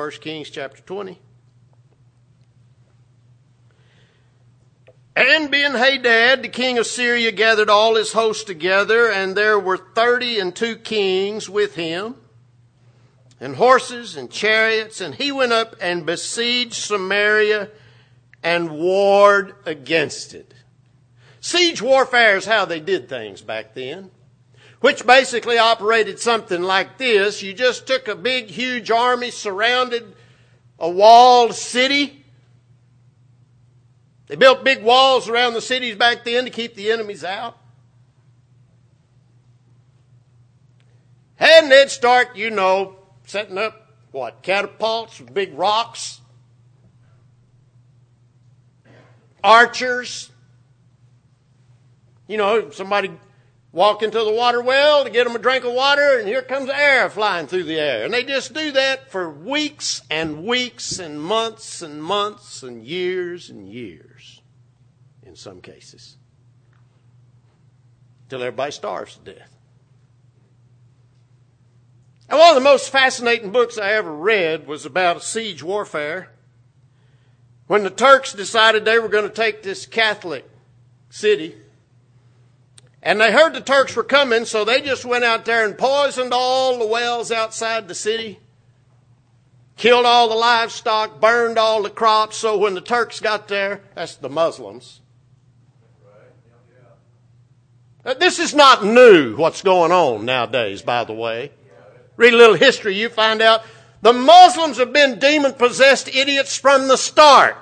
1 Kings chapter 20. And Ben-Hadad, the king of Syria, gathered all his host together, and there were 32 kings with him, and horses and chariots, and he went up and besieged Samaria and warred against it. Siege warfare is how they did things back then, which basically operated something like this. You just took a big, huge army, surrounded a walled city. They built big walls around the cities back then to keep the enemies out. And they'd start, setting up, catapults with big rocks, archers. Somebody walk into the water well to get them a drink of water, and here comes air flying through the air. And they just do that for weeks and weeks and months and years in some cases, till everybody starves to death. And one of the most fascinating books I ever read was about siege warfare. When the Turks decided they were going to take this Catholic city, and they heard the Turks were coming, so they just went out there and poisoned all the wells outside the city, killed all the livestock, burned all the crops, so when the Turks got there, that's the Muslims. This is not new, what's going on nowadays, by the way. Read a little history, you find out the Muslims have been demon-possessed idiots from the start.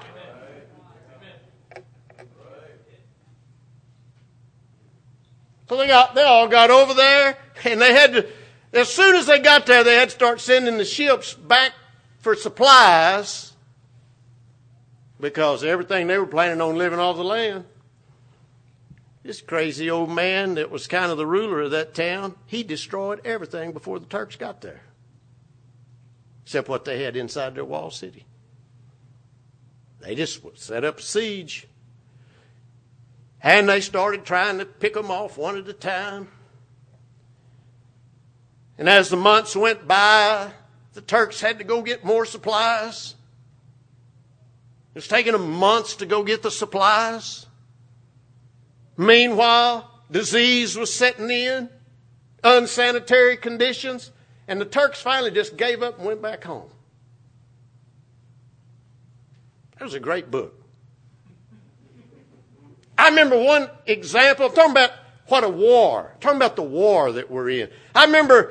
So they all got over there, and they had to, as soon as they got there, they had to start sending the ships back for supplies, because everything they were planning on living off the land. This crazy old man that was kind of the ruler of that town, he destroyed everything before the Turks got there, except what they had inside their walled city. They just set up a siege. And they started trying to pick them off one at a time. And as the months went by, the Turks had to go get more supplies. It was taking them months to go get the supplies. Meanwhile, disease was setting in, unsanitary conditions, and the Turks finally just gave up and went back home. That was a great book. I remember one example. I'm talking about what a war. I'm talking about the war that we're in. I remember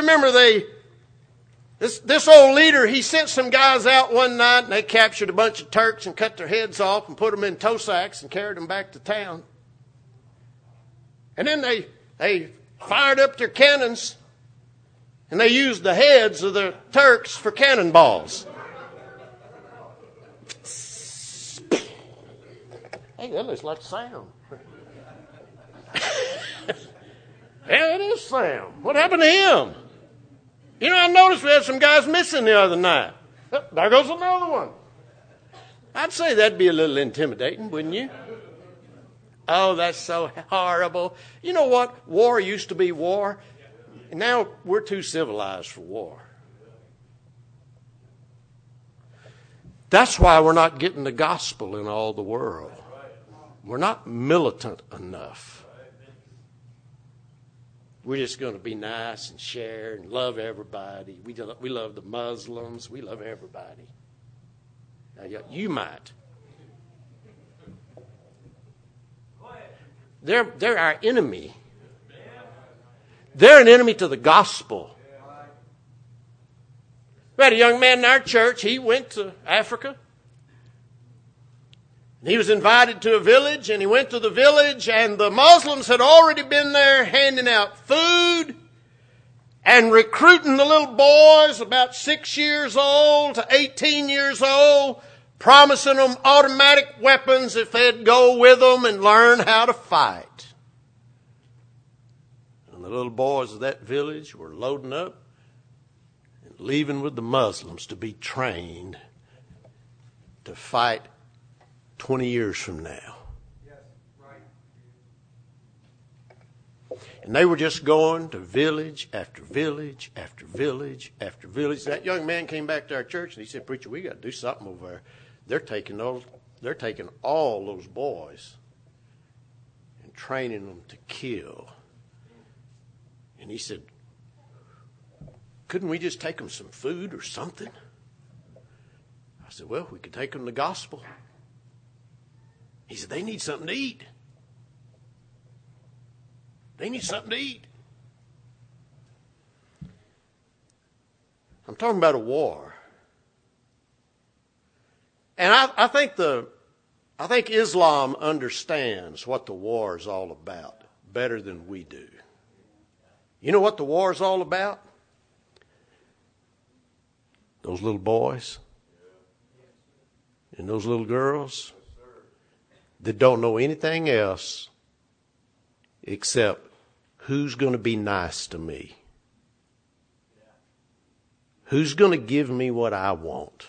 this old leader, he sent some guys out one night, and they captured a bunch of Turks and cut their heads off and put them in tow sacks and carried them back to town. And then they fired up their cannons, and they used the heads of the Turks for cannonballs. Hey, that looks like Sam. Yeah, it is Sam. What happened to him? I noticed we had some guys missing the other night. Oh, there goes another one. I'd say that'd be a little intimidating, wouldn't you? Oh, that's so horrible. You know what? War used to be war. And now we're too civilized for war. That's why we're not getting the gospel in all the world. We're not militant enough. We're just going to be nice and share and love everybody. We love the Muslims. We love everybody. Now, you might. They're our enemy. They're an enemy to the gospel. We had a young man in our church. He went to Africa. He was invited to a village, and he went to the village, and the Muslims had already been there handing out food and recruiting the little boys about 6 years old to 18 years old, promising them automatic weapons if they'd go with them and learn how to fight. And the little boys of that village were loading up and leaving with the Muslims to be trained to fight 20 years from now. Yes, right. And they were just going to village after village after village after village. That young man came back to our church and he said, "Preacher, we got to do something over there. They're taking all those boys and training them to kill." And he said, "Couldn't we just take them some food or something?" I said, "Well, we could take them the gospel." He said, "They need something to eat. They need something to eat." I'm talking about a war. And I think Islam understands what the war is all about better than we do. You know what the war is all about? Those little boys and those little girls that don't know anything else except who's going to be nice to me? Who's going to give me what I want?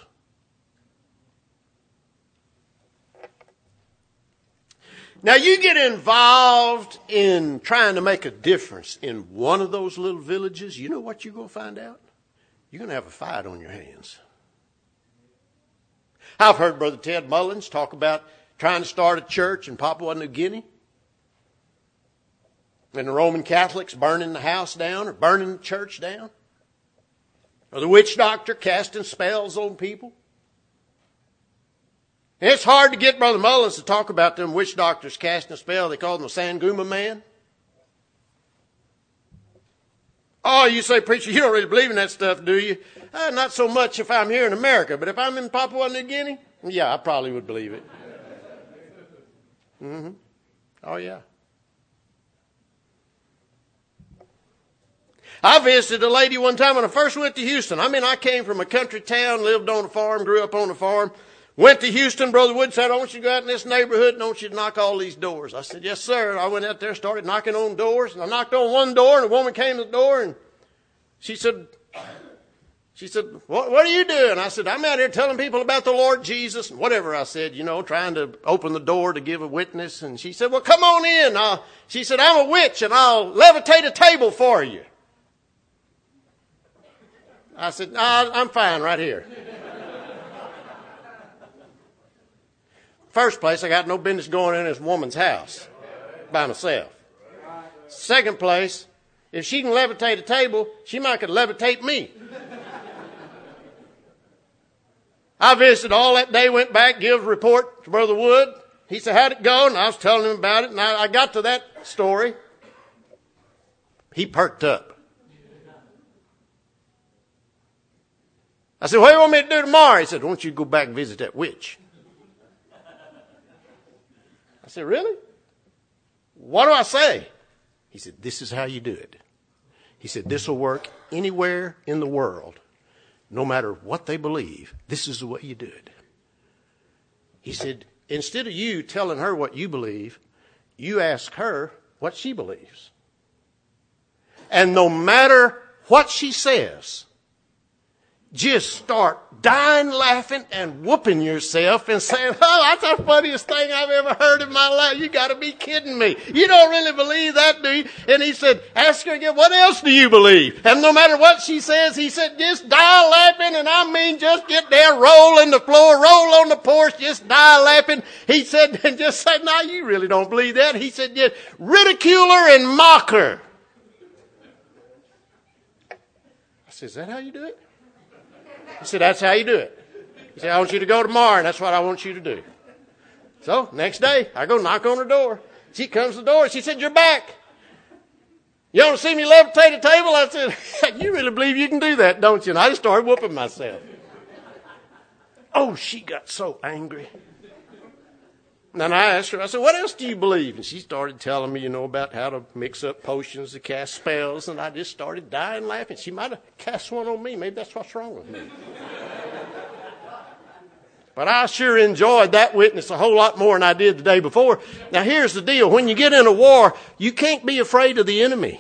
Now you get involved in trying to make a difference in one of those little villages, you know what you're going to find out? You're going to have a fight on your hands. I've heard Brother Ted Mullins talk about trying to start a church in Papua New Guinea. And the Roman Catholics burning the house down or burning the church down. Or the witch doctor casting spells on people. And it's hard to get Brother Mullins to talk about them witch doctors casting a spell. They call them the Sanguma man. Oh, you say, "Preacher, you don't really believe in that stuff, do you?" Not so much if I'm here in America, but if I'm in Papua New Guinea, yeah, I probably would believe it. Mm-hmm. Oh, yeah. I visited a lady one time when I first went to Houston. I came from a country town, lived on a farm, grew up on a farm. Went to Houston. Brother Wood said, "I want you to go out in this neighborhood and I want you to knock all these doors." I said, "Yes, sir." And I went out there, started knocking on doors. And I knocked on one door and a woman came to the door and she said, what are you doing? I said, "I'm out here telling people about the Lord Jesus," and whatever I said, trying to open the door to give a witness. And she said, "Well, come on in." She said, "I'm a witch and I'll levitate a table for you." I said, "Nah, I'm fine right here." First place, I got no business going in this woman's house by myself. Second place, if she can levitate a table, she might could levitate me. I visited all that day, went back, give a report to Brother Wood. He said, "How'd it go?" And I was telling him about it. And I got to that story. He perked up. I said, "What do you want me to do tomorrow?" He said, "I want you to go back and visit that witch." I said, "Really? What do I say?" He said, "This is how you do it." He said, "This will work anywhere in the world. No matter what they believe, this is the way you do it." He said, "Instead of you telling her what you believe, you ask her what she believes. And no matter what she says, just start dying laughing and whooping yourself and saying, 'Oh, that's the funniest thing I've ever heard in my life. You got to be kidding me. You don't really believe that, do you?' And he said, ask her again, 'What else do you believe?' And no matter what she says, he said, just die laughing. And just get there, roll in the floor, roll on the porch, just die laughing." He said, and just say, "No, you really don't believe that." He said, "Just ridicule her and mock her." I said, "Is that how you do it?" He said, "That's how you do it." He said, "I want you to go tomorrow, and that's what I want you to do." So next day, I go knock on her door. She comes to the door. She said, "You're back. You want to see me levitate a table?" I said, "You really believe you can do that, don't you?" And I just started whooping myself. Oh, she got so angry. And then I asked her, I said, "What else do you believe?" And she started telling me, about how to mix up potions to cast spells. And I just started dying laughing. She might have cast one on me. Maybe that's what's wrong with me. But I sure enjoyed that witness a whole lot more than I did the day before. Now here's the deal. When you get in a war, you can't be afraid of the enemy.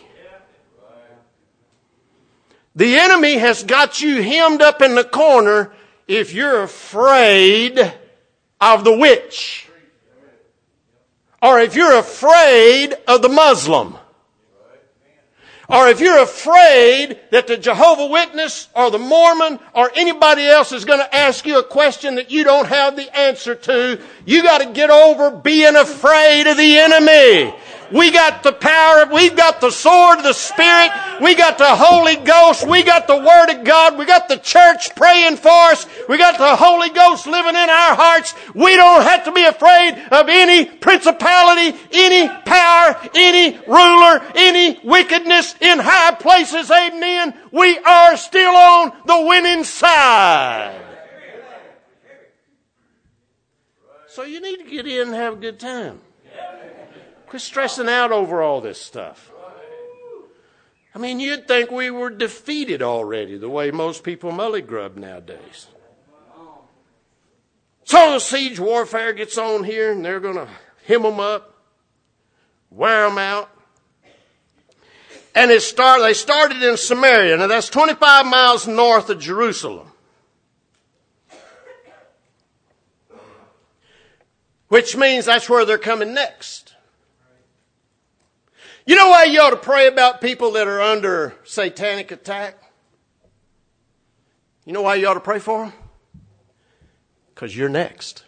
The enemy has got you hemmed up in the corner if you're afraid of the witch. Or if you're afraid of the Muslim. or if you're afraid that the Jehovah's Witness or the Mormon or anybody else is going to ask you a question that you don't have the answer to, you got to get over being afraid of the enemy. We got the power, we've got the sword of the Spirit, we got the Holy Ghost, we got the Word of God, we got the church praying for us, we got the Holy Ghost living in our hearts. We don't have to be afraid of any principality, any power, any ruler, any wickedness in high places. Amen. We are still on the winning side. So you need to get in and have a good time. Quit stressing out over all this stuff. I mean, you'd think we were defeated already, the way most people mully-grub nowadays. So the siege warfare gets on here, and they're going to hem them up, wear them out. And they started in Samaria. Now, that's 25 miles north of Jerusalem. Which means that's where they're coming next. You know why you ought to pray about people that are under satanic attack? You know why you ought to pray for them? Because you're next.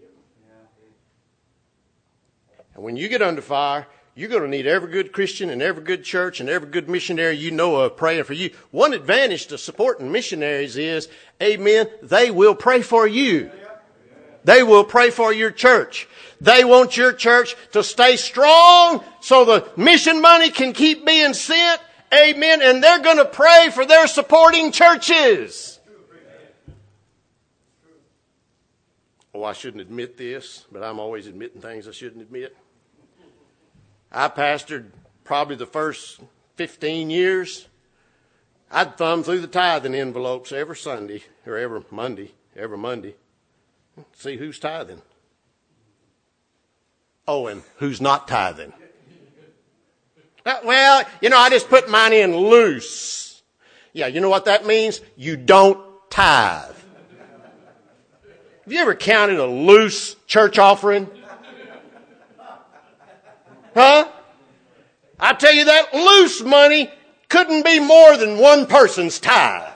And when you get under fire, you're going to need every good Christian and every good church and every good missionary you know of praying for you. One advantage to supporting missionaries is, amen, they will pray for you. They will pray for your church. They want your church to stay strong so the mission money can keep being sent. Amen. And they're going to pray for their supporting churches. Oh, I shouldn't admit this, but I'm always admitting things I shouldn't admit. I pastored probably the first 15 years. I'd thumb through the tithing envelopes every Sunday or every Monday. See who's tithing. Oh, and who's not tithing. Well, I just put mine in loose. Yeah, you know what that means? You don't tithe. Have you ever counted a loose church offering? Huh? I tell you, that loose money couldn't be more than one person's tithe.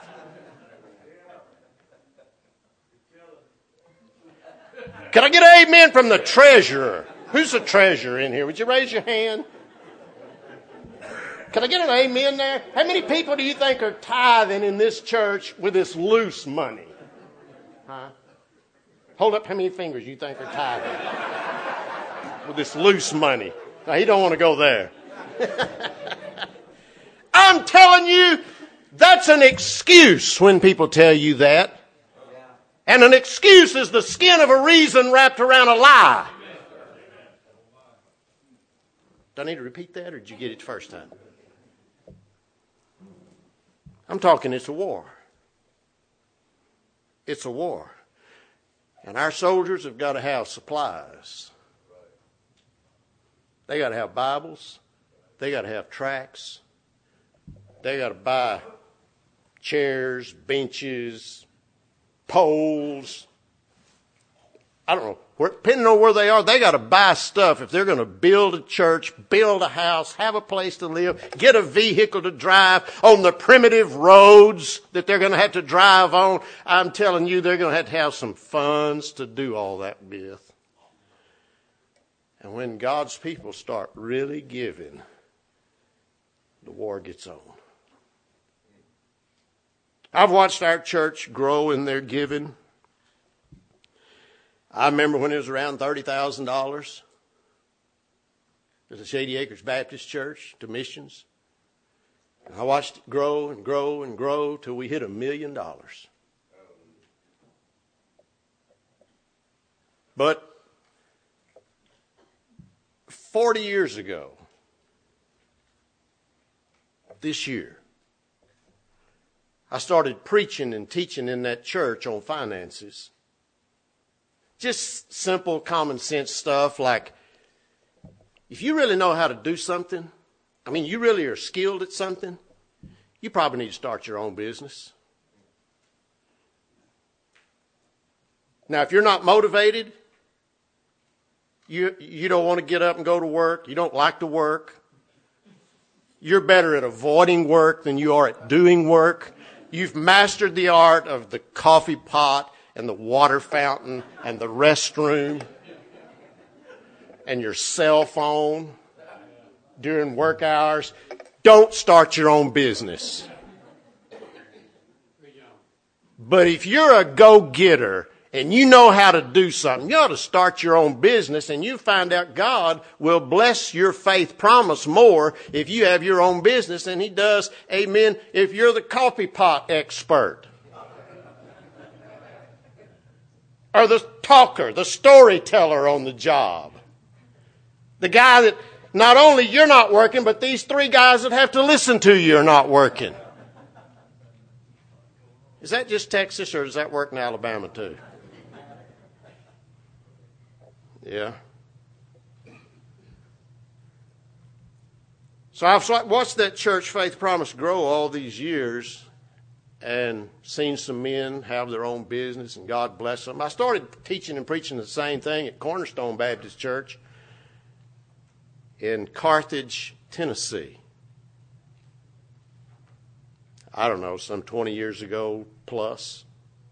Can I get an amen from the treasurer? Who's the treasurer in here? Would you raise your hand? Can I get an amen there? How many people do you think are tithing in this church with this loose money? Huh? Hold up how many fingers you think are tithing with this loose money. Now, he don't want to go there. I'm telling you, that's an excuse when people tell you that. And an excuse is the skin of a reason wrapped around a lie. Do I need to repeat that, or did you get it the first time? I'm talking it's a war. It's a war. And our soldiers have got to have supplies. They got to have Bibles. They got to have tracts. They got to buy chairs, benches, poles. I don't know. Depending on where they are, they got to buy stuff if they're going to build a church, build a house, have a place to live, get a vehicle to drive on the primitive roads that they're going to have to drive on. I'm telling you, they're going to have some funds to do all that with. And when God's people start really giving, the war gets on. I've watched our church grow in their giving. I remember when it was around $30,000 at the Shady Acres Baptist Church to missions. And I watched it grow and grow and grow till we hit $1 million. But 40 years ago, this year, I started preaching and teaching in that church on finances. Just simple, common sense stuff like, if you really know how to do something, you really are skilled at something, you probably need to start your own business. Now, if you're not motivated, you don't want to get up and go to work, you don't like to work, You're better at avoiding work than you are at doing work. You've mastered the art of the coffee pot and the water fountain and the restroom and your cell phone during work hours. Don't start your own business. But if you're a go-getter and you know how to do something, you ought to start your own business, and you find out God will bless your faith promise more if you have your own business than he does, amen, if you're the coffee pot expert. Or the talker, the storyteller on the job. The guy that not only you're not working, but these three guys that have to listen to you are not working. Is that just Texas, or does that work in Alabama too? Yeah. So I've watched that church Faith Promise grow all these years and seen some men have their own business, and God bless them. I started teaching and preaching the same thing at Cornerstone Baptist Church in Carthage, Tennessee. I don't know, some 20 years ago plus.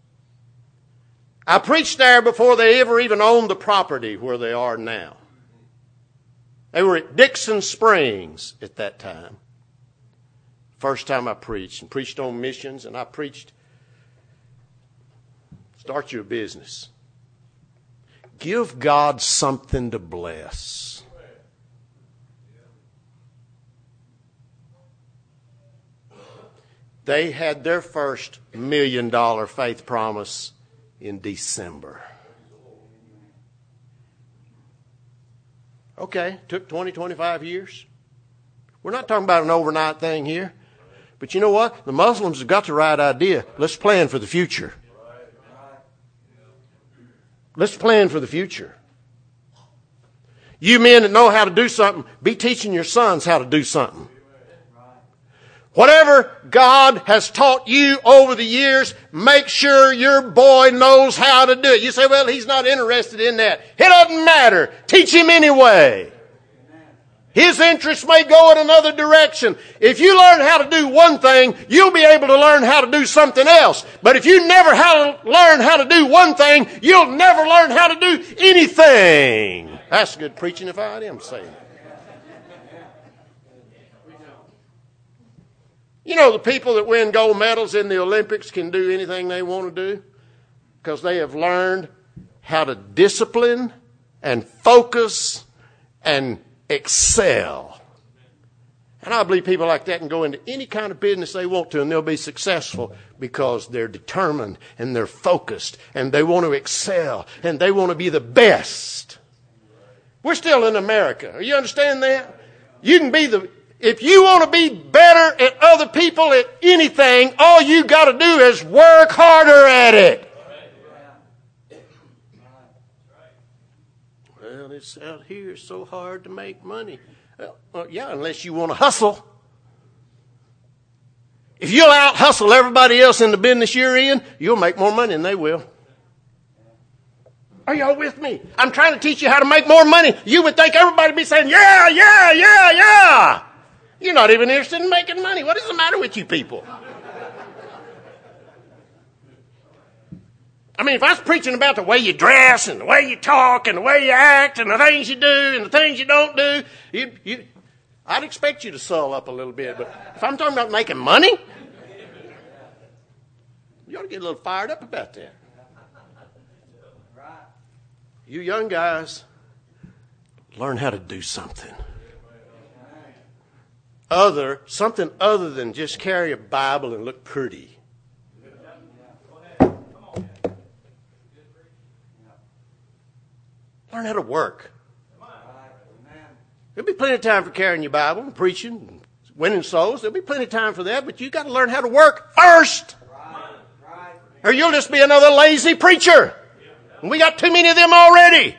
I preached there before they ever even owned the property where they are now. They were at Dixon Springs at that time. First time I preached, and preached on missions, and I preached, start your business. Give God something to bless. They had their first $1 million faith promise in December. Okay, took 20, 25 years. We're not talking about an overnight thing here. But you know what? The Muslims have got the right idea. Let's plan for the future. Let's plan for the future. You men that know how to do something, be teaching your sons how to do something. Whatever God has taught you over the years, make sure your boy knows how to do it. You say, well, he's not interested in that. It doesn't matter. Teach him anyway. His interests may go in another direction. If you learn how to do one thing, you'll be able to learn how to do something else. But if you never learn how to do one thing, you'll never learn how to do anything. That's good preaching if I am saying it. You know, the people that win gold medals in the Olympics can do anything they want to do because they have learned how to discipline and focus and excel. And I believe people like that can go into any kind of business they want to, and they'll be successful because they're determined and they're focused and they want to excel and they want to be the best. We're still in America. You understand that? You can be if you want to be better at other people at anything, all you got to do is work harder at it. Well, it's out here so hard to make money. Well, yeah, unless you want to hustle. If you'll out-hustle everybody else in the business you're in, you'll make more money than they will. Are y'all with me? I'm trying to teach you how to make more money. You would think everybody would be saying, yeah, yeah, yeah, yeah. You're not even interested in making money. What is the matter with you people? I mean, if I was preaching about the way you dress and the way you talk and the way you act and the things you do and the things you don't do, I'd expect you to sull up a little bit. But if I'm talking about making money, you ought to get a little fired up about that. You young guys, learn how to do something. Something other than just carry a Bible and look pretty. Learn how to work. There'll be plenty of time for carrying your Bible and preaching and winning souls. There'll be plenty of time for that, but you got to learn how to work first. Or you'll just be another lazy preacher. And we got too many of them already.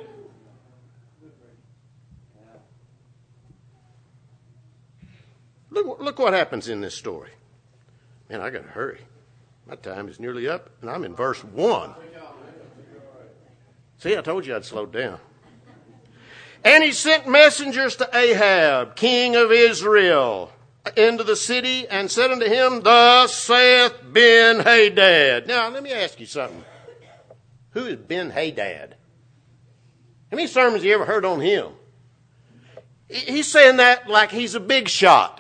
Look what happens in this story. Man, I got to hurry. My time is nearly up, and I'm in verse 1. See, I told you I'd slow down. And he sent messengers to Ahab, king of Israel, into the city, and said unto him, Thus saith Ben-Hadad. Now, let me ask you something. Who is Ben-Hadad? How many sermons have you ever heard on him? He's saying that like he's a big shot.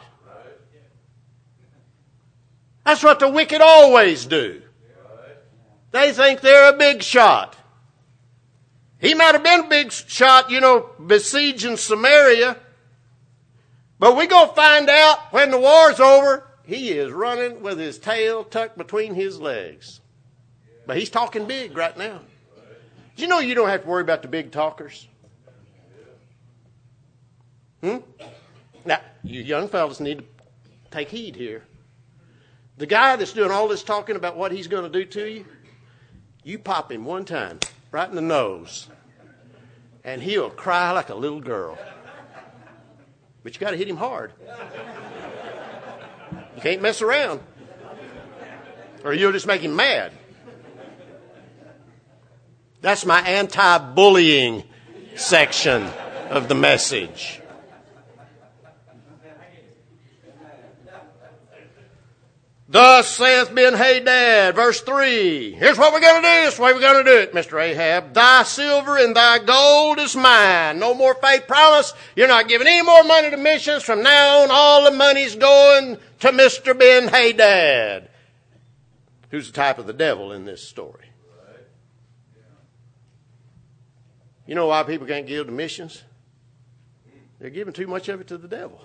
That's what the wicked always do. They think they're a big shot. He might have been a big shot, besieging Samaria. But we're going to find out when the war's over, he is running with his tail tucked between his legs. But he's talking big right now. Do you know you don't have to worry about the big talkers? Now, you young fellas need to take heed here. The guy that's doing all this talking about what he's going to do to you, you pop him one time, right in the nose, and he'll cry like a little girl. But you got to hit him hard. You can't mess around, or you'll just make him mad. That's my anti-bullying section of the message. Thus saith Ben-Hadad, verse 3. Here's what we're going to do. This is the way we're going to do it, Mr. Ahab. Thy silver and thy gold is mine. No more faith promise. You're not giving any more money to missions. From now on, all the money's going to Mr. Ben-Hadad, who's the type of the devil in this story. You know why people can't give to missions? They're giving too much of it to the devil.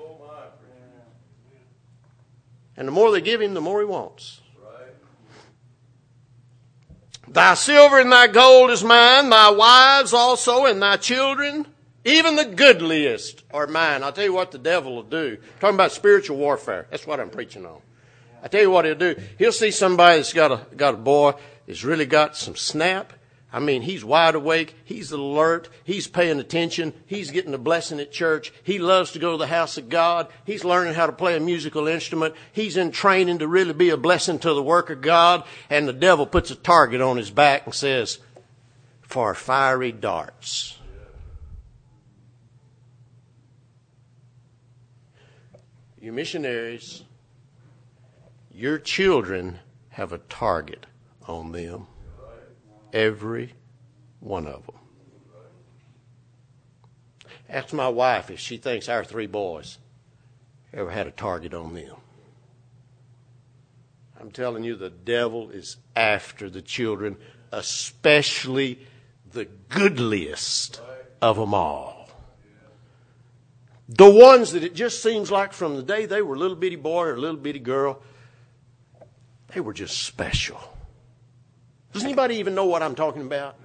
And the more they give him, the more he wants. Right. Thy silver and thy gold is mine, thy wives also and thy children, even the goodliest are mine. I'll tell you what the devil will do. I'm talking about spiritual warfare. That's what I'm preaching on. I tell you what he'll do. He'll see somebody that's got a boy that's really got some snap. I mean, he's wide awake. He's alert. He's paying attention. He's getting a blessing at church. He loves to go to the house of God. He's learning how to play a musical instrument. He's in training to really be a blessing to the work of God. And the devil puts a target on his back and says, for fiery darts. You missionaries, your children have a target on them. Every one of them. Ask my wife if she thinks our 3 boys ever had a target on them. I'm telling you, the devil is after the children, especially the goodliest of them all. The ones that it just seems like from the day they were a little bitty boy or a little bitty girl, they were just special. Does anybody even know what I'm talking about?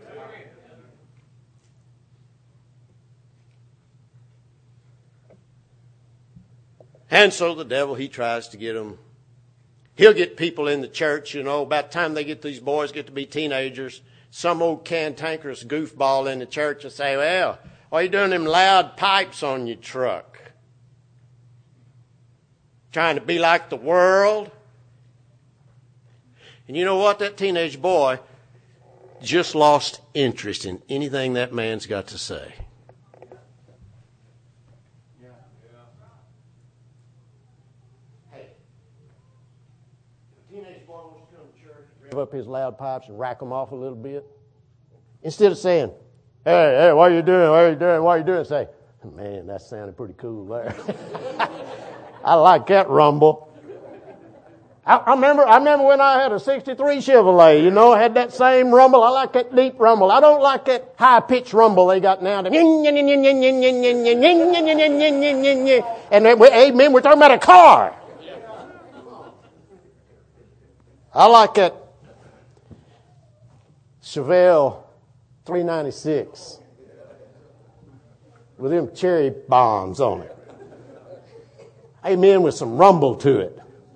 And so the devil, he tries to get them. He'll get people in the church, about the time they get these boys get to be teenagers, some old cantankerous goofball in the church will say, well, why are you doing them loud pipes on your truck? Trying to be like the world? And you know what? That teenage boy just lost interest in anything that man's got to say. Hey, if a teenage boy wants to come to church, rev up his loud pipes and rack them off a little bit, instead of saying, hey, what are you doing? What are you doing? What are you doing? Say, man, that sounded pretty cool there. I like that rumble. I remember when I had a 63 Chevrolet, had that same rumble. I like that deep rumble. I don't like that high-pitched rumble they got now. And amen, we're talking about a car. I like that Chevelle 396 with them cherry bombs on it. Amen, with some rumble to it.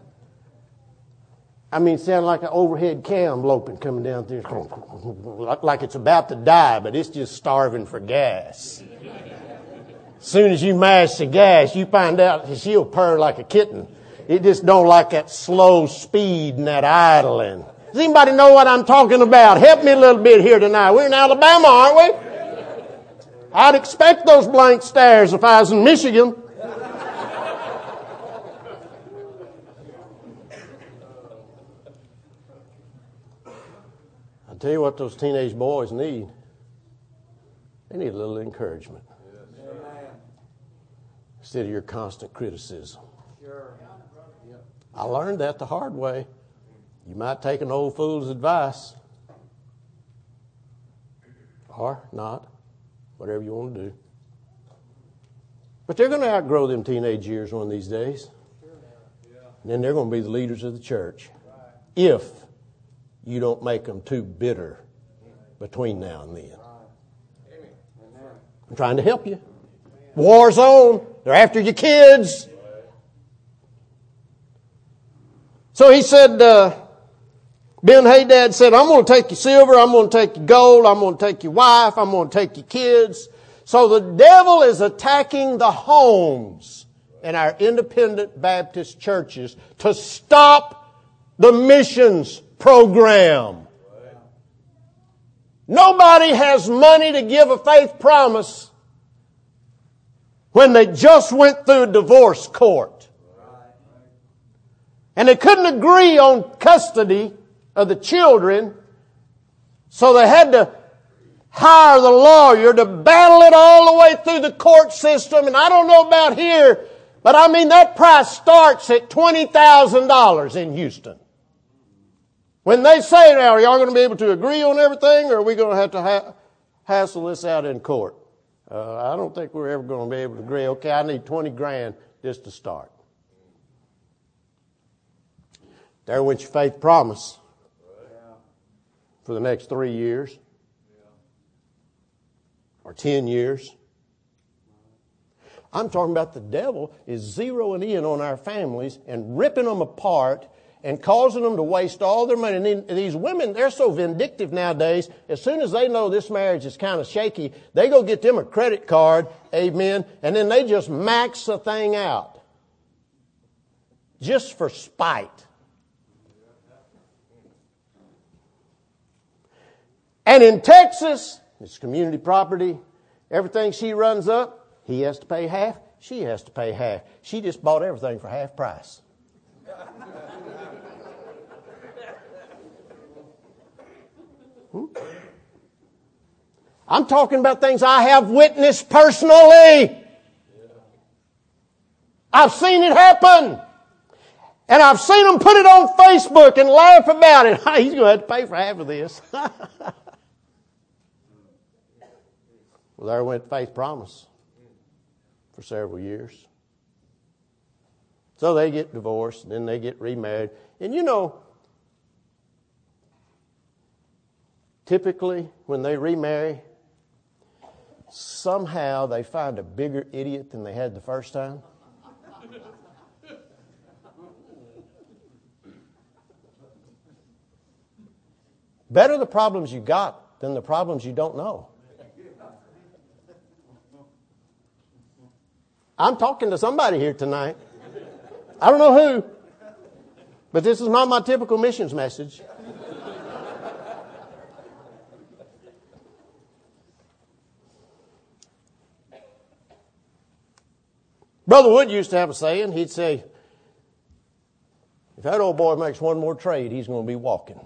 I mean, sound like an overhead cam loping coming down through, like it's about to die, but it's just starving for gas. As soon as you mash the gas, you find out she'll purr like a kitten. It just don't like that slow speed and that idling. Does anybody know what I'm talking about? Help me a little bit here tonight. We're in Alabama, aren't we? I'd expect those blank stares if I was in Michigan. I'll tell you what those teenage boys need. They need a little encouragement. Instead of your constant criticism. I learned that the hard way. You might take an old fool's advice. Or not. Whatever you want to do. But they're going to outgrow them teenage years one of these days. And then they're going to be the leaders of the church. If you don't make them too bitter between now and then. I'm trying to help you. War's on. They're after your kids. So he said, Ben-Hadad said, I'm going to take your silver, I'm going to take your gold, I'm going to take your wife, I'm going to take your kids. So the devil is attacking the homes in our independent Baptist churches to stop the missions program. Nobody has money to give a faith promise when they just went through a divorce court. And they couldn't agree on custody of the children, so they had to hire the lawyer to battle it all the way through the court system. And I don't know about here, but I mean that price starts at $20,000 in Houston. When they say, now, are y'all going to be able to agree on everything, or are we going to have to hassle this out in court? I don't think we're ever going to be able to agree. Okay, I need 20 grand just to start. There went your faith promise for the next 3 years or 10 years. I'm talking about the devil is zeroing in on our families and ripping them apart and causing them to waste all their money. And these women, they're so vindictive nowadays. As soon as they know this marriage is kind of shaky, they go get them a credit card, amen, and then they just max the thing out. Just for spite. And in Texas, it's community property. Everything she runs up, he has to pay half, she has to pay half. She just bought everything for half price. I'm talking about things I have witnessed personally. I've seen it happen. And I've seen them put it on Facebook and laugh about it. He's going to have to pay for half of this. Well, there went faith promise for several years. So they get divorced, and then they get remarried. And you know, typically when they remarry, somehow they find a bigger idiot than they had the first time. Better the problems you got than the problems you don't know. I'm talking to somebody here tonight. I don't know who, but this is not my typical missions message. Brother Wood used to have a saying. He'd say, if that old boy makes one more trade, he's going to be walking.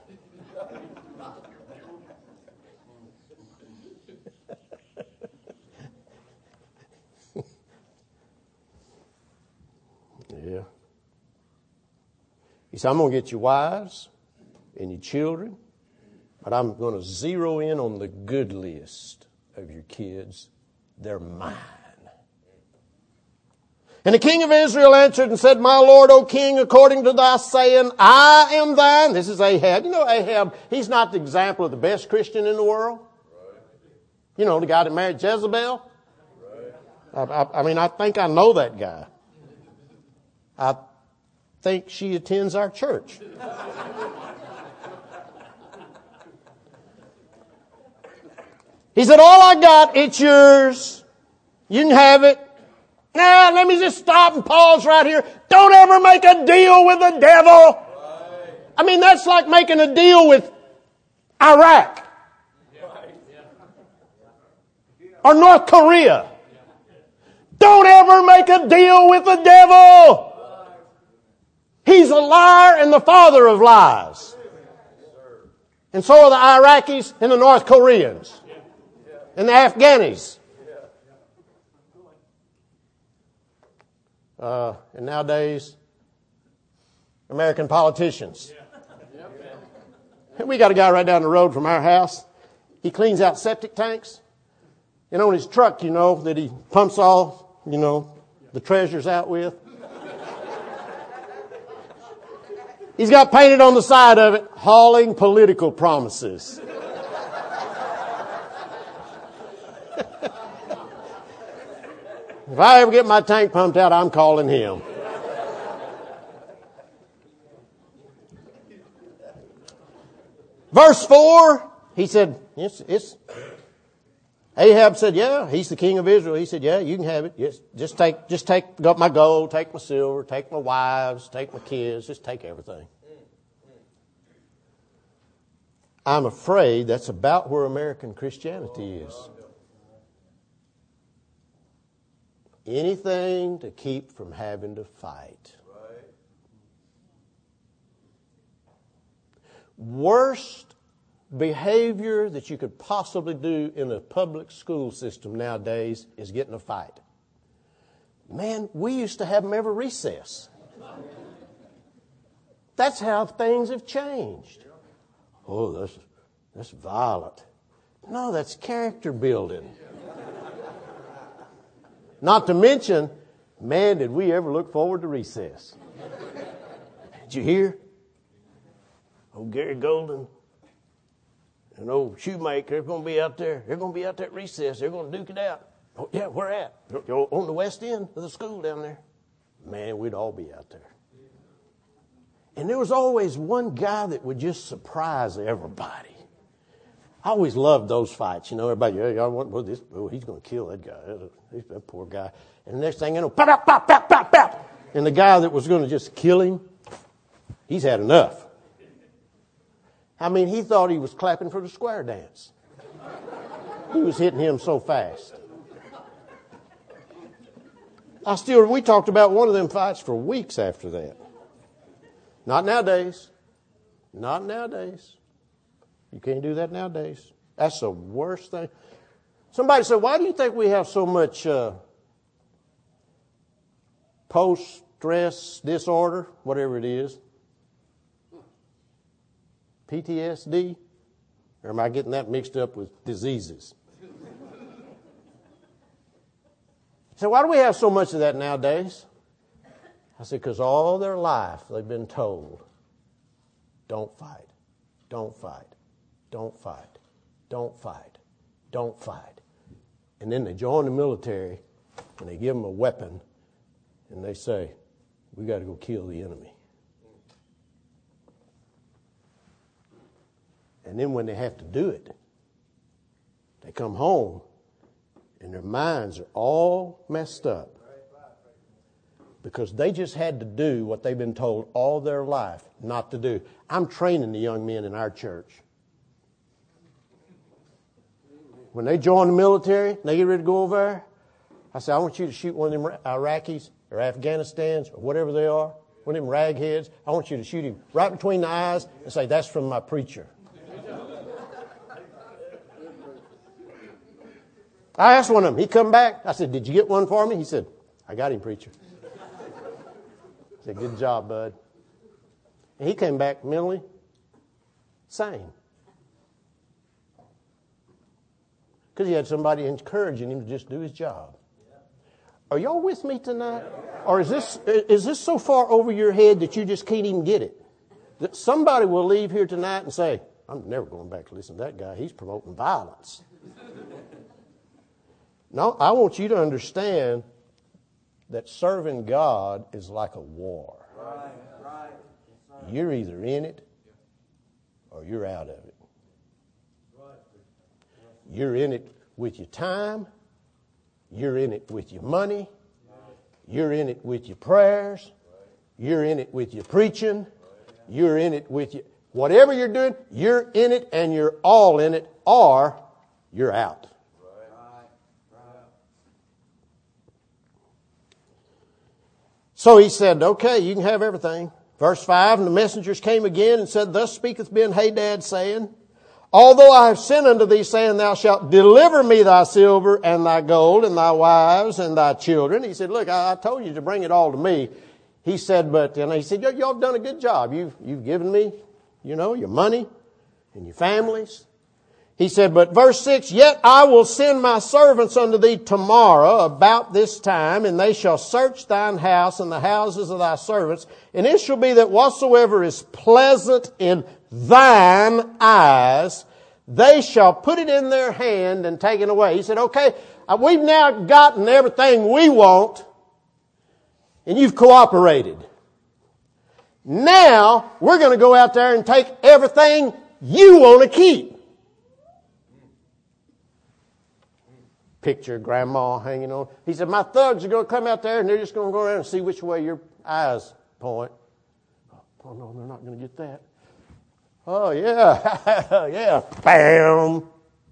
Yeah. He said, I'm going to get your wives and your children, but I'm going to zero in on the good list of your kids. They're mine. And the king of Israel answered and said, My lord, O king, according to thy saying, I am thine. This is Ahab. You know Ahab, he's not the example of the best Christian in the world. Right. You know, the guy that married Jezebel. Right. I mean, I think I know that guy. I think she attends our church. He said, all I got, it's yours. You can have it. Now, let me just stop and pause right here. Don't ever make a deal with the devil. Right. I mean, that's like making a deal with Iraq. or North Korea. Don't ever make a deal with the devil. He's a liar and the father of lies. And so are the Iraqis and the North Koreans and the Afghanis. And nowadays, American politicians. We got a guy right down the road from our house. He cleans out septic tanks. And on his truck, that he pumps all, the treasures out with. He's got painted on the side of it, hauling political promises. If I ever get my tank pumped out, I'm calling him. Verse 4, he said, Ahab said, yeah, he's the king of Israel. He said, yeah, you can have it. Yes, just take my gold, take my silver, take my wives, take my kids, just take everything. I'm afraid that's about where American Christianity is. Anything to keep from having to fight. Worst behavior that you could possibly do in a public school system nowadays is getting a fight. Man, we used to have them every recess. That's how things have changed. Oh, that's violent. No, that's character building. Not to mention, man, did we ever look forward to recess. Did you hear? Old Gary Golden and old Shoemaker, they're going to be out there. They're going to be out there at recess. They're going to duke it out. Oh, yeah, where at? On the west end of the school down there. Man, we'd all be out there. And there was always one guy that would just surprise everybody. I always loved those fights. Everybody, he's going to kill that guy. That poor guy. And the next thing you know, pop, pop, pop, pop, pop. And the guy that was going to just kill him, he's had enough. He thought he was clapping for the square dance. He was hitting him so fast. We talked about one of them fights for weeks after that. Not nowadays. Not nowadays. You can't do that nowadays. That's the worst thing. Somebody said, why do you think we have so much post-stress disorder, whatever it is? PTSD? Or am I getting that mixed up with diseases? So why do we have so much of that nowadays? I said, because all their life they've been told, don't fight, don't fight, don't fight, don't fight, don't fight. And then they join the military and they give them a weapon and they say, we got to go kill the enemy. And then when they have to do it, they come home and their minds are all messed up because they just had to do what they've been told all their life not to do. I'm training the young men in our church. When they join the military, they get ready to go over there, I say, I want you to shoot one of them Iraqis or Afghanistans or whatever they are, one of them ragheads. I want you to shoot him right between the eyes and say, that's from my preacher. I asked one of them. He come back. I said, did you get one for me? He said, I got him, preacher. I said, good job, bud. And he came back mentally sane. Because he had somebody encouraging him to just do his job. Are y'all with me tonight? Or is this so far over your head that you just can't even get it? That somebody will leave here tonight and say, I'm never going back to listen to that guy. He's promoting violence. No, I want you to understand that serving God is like a war. Right. You're either in it or you're out of it. You're in it with your time. You're in it with your money. You're in it with your prayers. You're in it with your preaching. You're in it with your... Whatever you're doing, you're in it and you're all in it, or you're out. So he said, okay, you can have everything. Verse 5, and the messengers came again and said, thus speaketh Ben-Hadad, saying, although I have sent unto thee, saying, thou shalt deliver me thy silver and thy gold and thy wives and thy children. He said, look, I told you to bring it all to me. He said, and he said, y'all done a good job. You've given me, your money and your families. He said, but verse 6, yet I will send my servants unto thee tomorrow about this time, and they shall search thine house and the houses of thy servants. And it shall be that whatsoever is pleasant in thine eyes, they shall put it in their hand and take it away. He said, okay, we've now gotten everything we want, and you've cooperated. Now, we're going to go out there and take everything you want to keep. Picture grandma hanging on. He said, my thugs are going to come out there and they're just going to go around and see which way your eyes point. Oh, no, they're not going to get that. Oh, yeah. Yeah. Bam.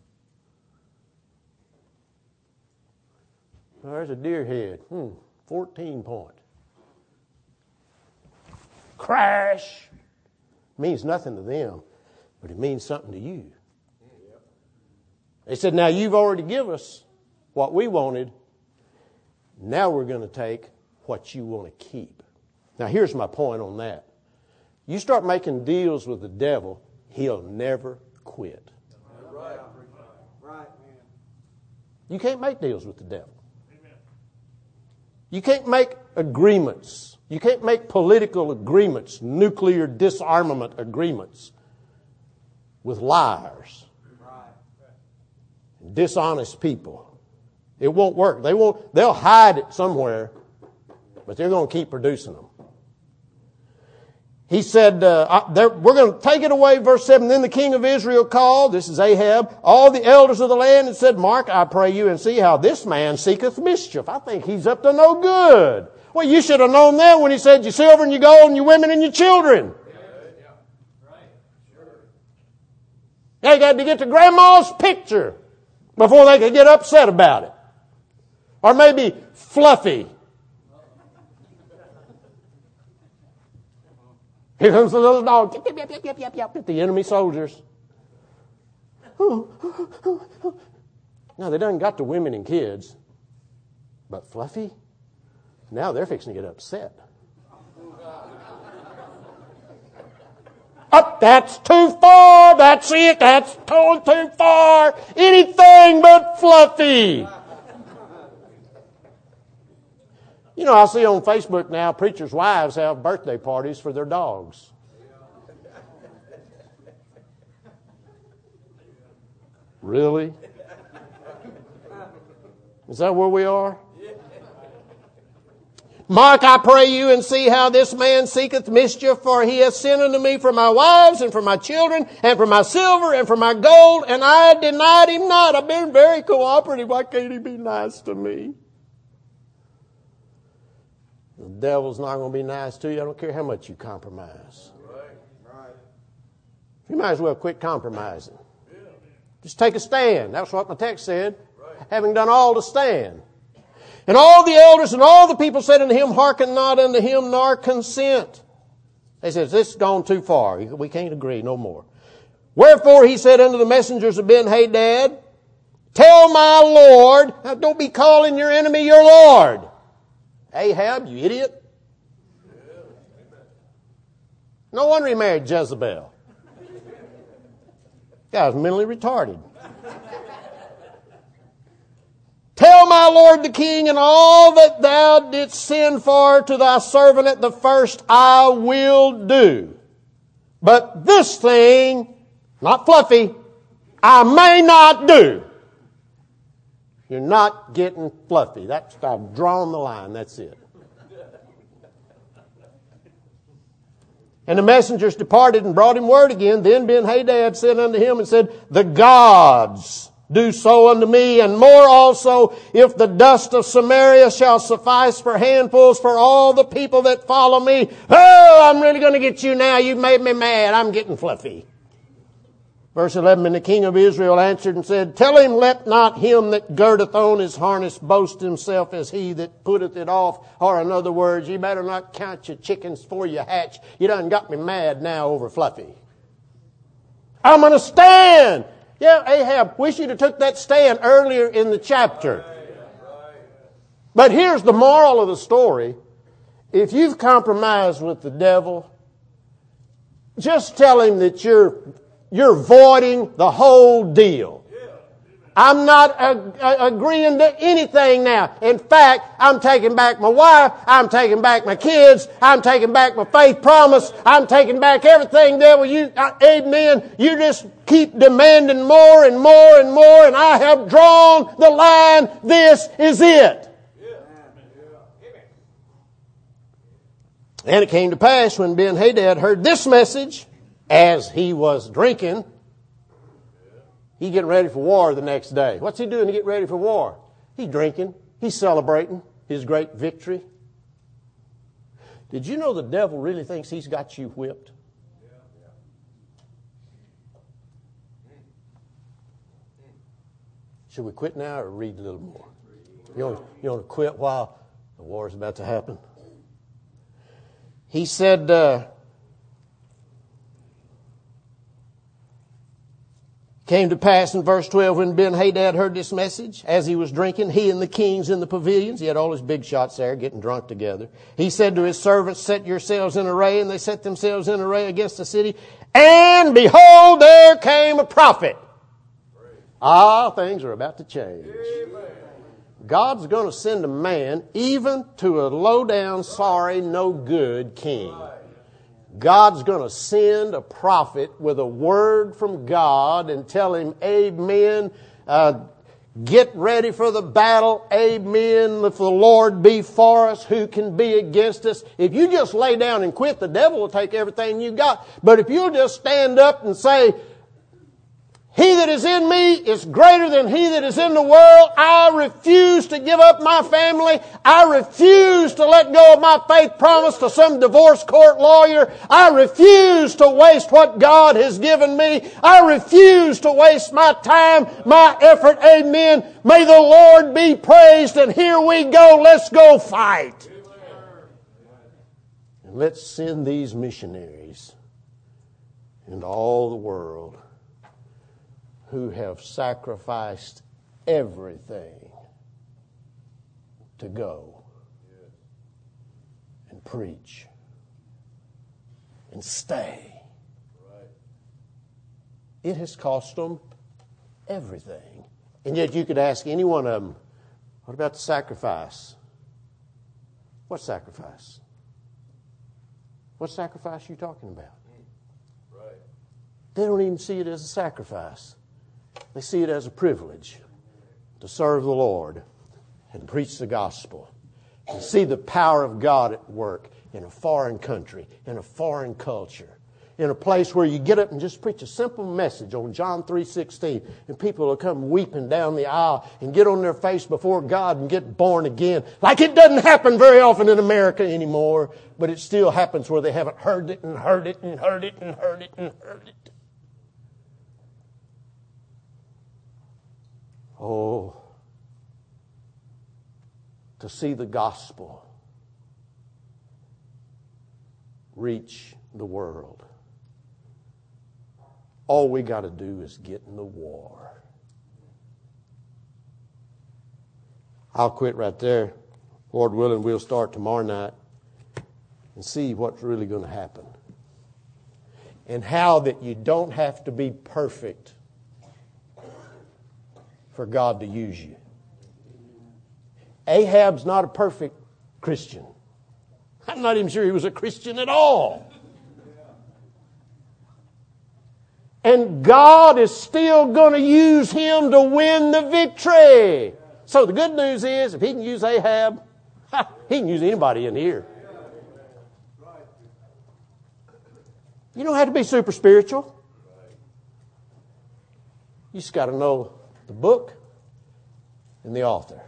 There's a deer head. 14 point. Crash. Means nothing to them, but it means something to you. They said, now you've already given us what we wanted. Now we're going to take what you want to keep. Now here's my point on that. You start making deals with the devil, he'll never quit. Right. You can't make deals with the devil. You can't make agreements. You can't make political agreements, nuclear disarmament agreements with liars, dishonest people. It won't work. They'll hide it somewhere, but they're going to keep producing them. He said, we're going to take it away, verse 7. Then the king of Israel called, this is Ahab, all the elders of the land and said, mark, I pray you, and see how this man seeketh mischief. I think he's up to no good. Well, you should have known that when he said your silver and your gold and your women and your children. They had to get to grandma's picture before they could get upset about it. Or maybe Fluffy. Here comes the little dog. Yep, yep, yep, yep, yep, yep. The enemy soldiers. Now, they done got the women and kids. But Fluffy, now they're fixing to get upset. Up, that's too far. That's it. That's going too far. Anything but Fluffy. I see on Facebook now preachers' wives have birthday parties for their dogs. Really? Is that where we are? Mark, I pray you, and see how this man seeketh mischief, for he hath sent unto me for my wives and for my children and for my silver and for my gold, and I denied him not. I've been very cooperative. Why can't he be nice to me? The devil's not going to be nice to you. I don't care how much you compromise. Right. You might as well quit compromising. Just take a stand. That's what my text said. Having done all to stand. And all the elders and all the people said unto him, hearken not unto him, nor consent. They said, this has gone too far. We can't agree no more. Wherefore he said unto the messengers of Ben-Hadad, tell my Lord, now don't be calling your enemy your Lord. Ahab, you idiot. No wonder he married Jezebel. Guy was mentally retarded. Tell my lord the king, and all that thou didst send for to thy servant at the first I will do. But this thing, not Fluffy, I may not do. You're not getting Fluffy. I've drawn the line. That's it. And the messengers departed and brought him word again. Then Ben-Hadad said unto him and said, the gods do so unto me, and more also, if the dust of Samaria shall suffice for handfuls for all the people that follow me. Oh, I'm really going to get you now. You've made me mad. I'm getting Fluffy. Verse 11, and the king of Israel answered and said, tell him, let not him that girdeth on his harness boast himself as he that putteth it off. Or in other words, you better not count your chickens before you hatch. You done got me mad now over Fluffy. I'm going to stand. Yeah, Ahab, wish you'd have took that stand earlier in the chapter. But here's the moral of the story. If you've compromised with the devil, just tell him that you're voiding the whole deal. I'm not agreeing to anything now. In fact, I'm taking back my wife. I'm taking back my kids. I'm taking back my faith promise. I'm taking back everything, devil. Amen. You just keep demanding more and more and more, and I have drawn the line. This is it. And it came to pass when Ben-Hadad heard this message, as he was drinking, he getting ready for war the next day. What's he doing to get ready for war? He's drinking. He's celebrating his great victory. Did you know the devil really thinks he's got you whipped? Should we quit now or read a little more? You want to quit while the war is about to happen? He said, came to pass in verse 12 when Ben-Hadad heard this message, as he was drinking, he and the kings in the pavilions. He had all his big shots there getting drunk together. He said to his servants, set yourselves in array. And they set themselves in array against the city. And behold, there came a prophet. Things are about to change. God's going to send a man even to a low-down, sorry, no good king. God's going to send a prophet with a word from God and tell him, amen, get ready for the battle, amen, if the Lord be for us, who can be against us? If you just lay down and quit, the devil will take everything you got. But if you'll just stand up and say, he that is in me is greater than he that is in the world. I refuse to give up my family. I refuse to let go of my faith promise to some divorce court lawyer. I refuse to waste what God has given me. I refuse to waste my time, my effort. Amen. May the Lord be praised. And here we go. Let's go fight. And let's send these missionaries into all the world who have sacrificed everything to go and preach and stay. It has cost them everything. And yet you could ask any one of them, what about the sacrifice? What sacrifice? What sacrifice are you talking about? They don't even see it as a sacrifice. They see it as a privilege to serve the Lord and preach the gospel and see the power of God at work in a foreign country, in a foreign culture, in a place where you get up and just preach a simple message on John 3:16 and people will come weeping down the aisle and get on their face before God and get born again. Like it doesn't happen very often in America anymore, but it still happens where they haven't heard it and heard it and heard it and heard it and heard it. Oh, to see the gospel reach the world. All we got to do is get in the war. I'll quit right there. Lord willing, we'll start tomorrow night and see what's really going to happen. And how that you don't have to be perfect for God to use you. Ahab's not a perfect Christian. I'm not even sure he was a Christian at all. And God is still going to use him to win the victory. So the good news is, if he can use Ahab, he can use anybody in here. You don't have to be super spiritual. You just got to know the book and the author.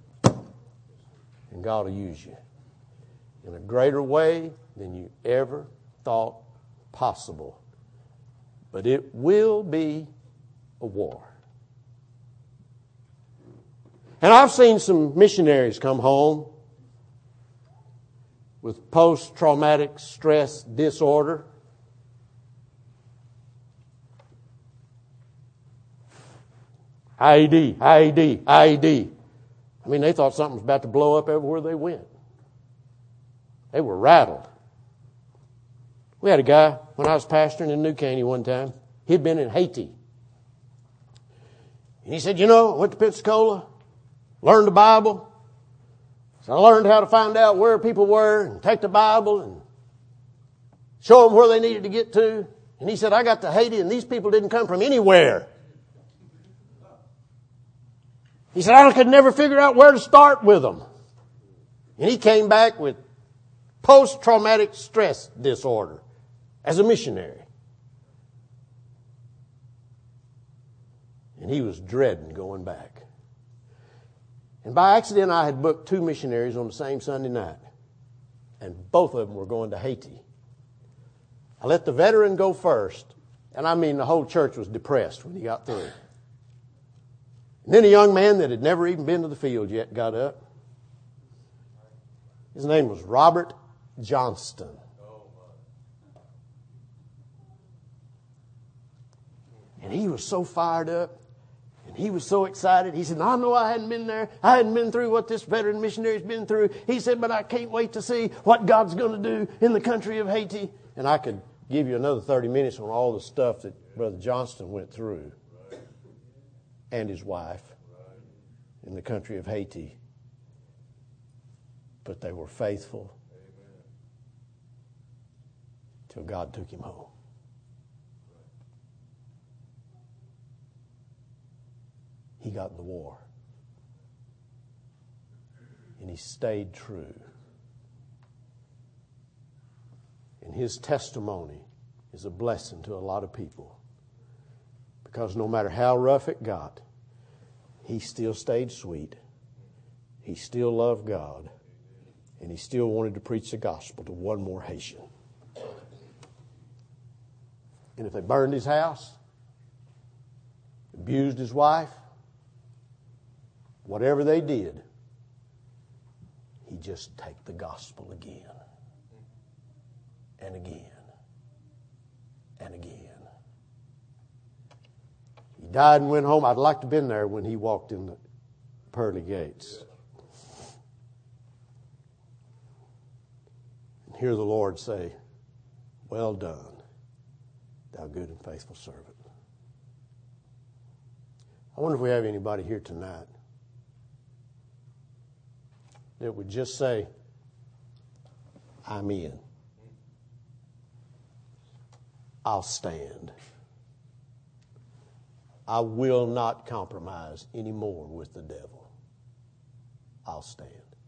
And God will use you in a greater way than you ever thought possible. But it will be a war. And I've seen some missionaries come home with post-traumatic stress disorder. IED, IED, IED. I mean, they thought something was about to blow up everywhere they went. They were rattled. We had a guy, when I was pastoring in New Caney one time, he'd been in Haiti. And he said, I went to Pensacola, learned the Bible. So I learned how to find out where people were and take the Bible and show them where they needed to get to. And he said, I got to Haiti and these people didn't come from anywhere. He said, I could never figure out where to start with them. And he came back with post-traumatic stress disorder as a missionary. And he was dreading going back. And by accident, I had booked 2 missionaries on the same Sunday night. And both of them were going to Haiti. I let the veteran go first. And I mean, the whole church was depressed when he got through. And then a young man that had never even been to the field yet got up. His name was Robert Johnston. And he was so fired up. And he was so excited. He said, I know I hadn't been there. I hadn't been through what this veteran missionary's been through. He said, but I can't wait to see what God's going to do in the country of Haiti. And I could give you another 30 minutes on all the stuff that Brother Johnston went through. And his wife in the country of Haiti. But they were faithful till God took him home. He got in the war. And he stayed true. And his testimony is a blessing to a lot of people. Because no matter how rough it got, he still stayed sweet. He still loved God. And he still wanted to preach the gospel to one more Haitian. And if they burned his house, abused his wife, whatever they did, he'd just take the gospel again and again and again. He died and went home. I'd like to have been there when he walked in the pearly gates. And hear the Lord say, well done, thou good and faithful servant. I wonder if we have anybody here tonight that would just say, I'm in. I'll stand. I will not compromise anymore with the devil. I'll stand.